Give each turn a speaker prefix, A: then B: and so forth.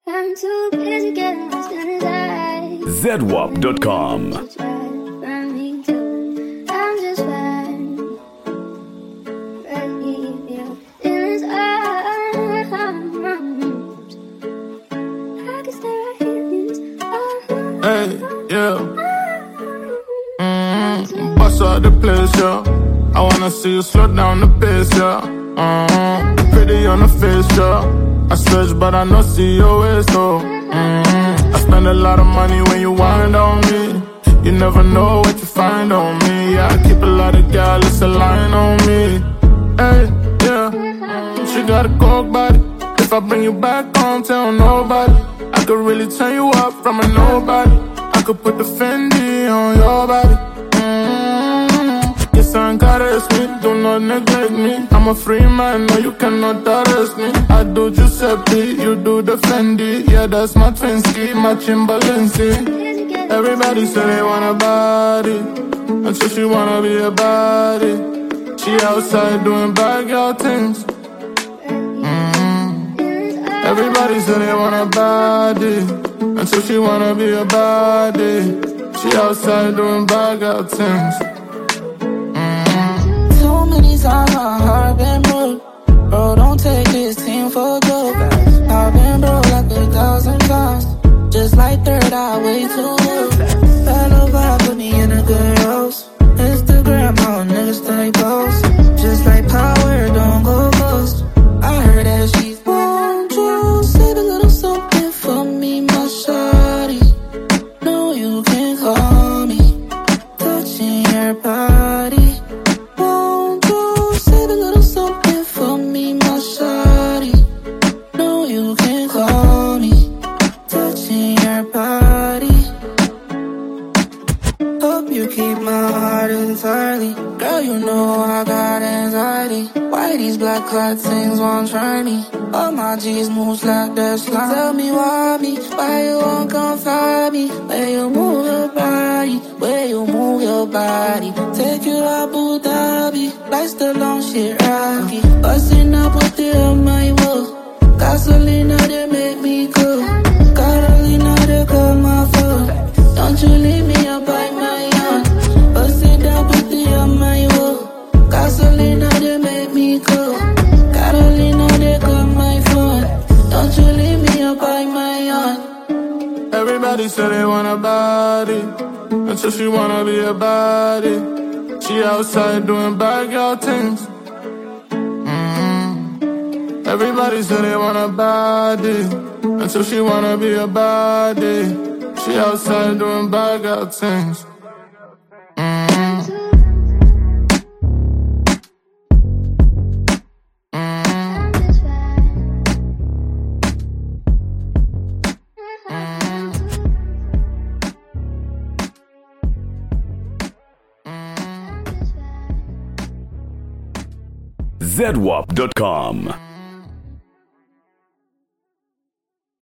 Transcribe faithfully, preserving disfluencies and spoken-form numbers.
A: I'm too busy getting lost in his eyes.
B: zedwap dot com.
A: I'm just fine. Right here in his arms. I can stay right here in his arms.
C: Hey, yeah. Mm-hmm. Bust out the place, yeah. I wanna see you slow down the pace, yeah. Mm-hmm. Pretty on the face, yeah. I stretch, but I know see your waist, though. Mm-hmm. I spend a lot of money when you wind on me. You never know what you find on me. Yeah, I keep a lot of gal, it's a line on me. Hey, yeah. She got a coke body. If I bring you back home, tell nobody. I could really turn you up from a nobody. I could put the Fendi on your body. Mm-hmm. Yes, I ain't gotta ask me, do not neglect me. I'm a free man, no you cannot arrest me. I do Giuseppe, you do the Fendi. Yeah, that's my Twinsky, my Timbalensi. Everybody say they want a body, until she wanna be a body. She outside doing bad girl things. Everybody say they want a body, until she wanna be a body. She outside doing bad girl things.
D: Mm-hmm. Too many times my heart been broke. Bro, don't take this team for a joke. I've been broke like a thousand times. Just like third eye, way too low. Bad love vibe put me in a good house. Instagram, all niggas stay post. Just like power, don't go ghost. I heard that she's won't you save a little something for me, my shawty. No, you can call me, touching your body. Won't you save a little something for me, my shawty. No, you can call me, touching your body. Hope you keep my heart entirely. Girl, you know I got anxiety. Why these black cloud things won't try me? All my G's moves like that slime. Tell me why me, why you won't come find me? Where you move your body, where you move your body. Take you to Abu Dhabi, like the long shit rocky. Bustin' up with the on my wall. Gasolina, they make me go. Carolina, they call my phone. Don't you leave me up by my own. Bustin' up with the on my wall. Gasolina, they make me go. Carolina, they call my phone. Don't you leave me up by my own.
C: Everybody say they want a body, until she wanna be a body. She outside doing bad girl things. Mm-hmm. Everybody say they want a body, until she wanna be a body. She outside doing bad girl things.
B: zedwap dot com.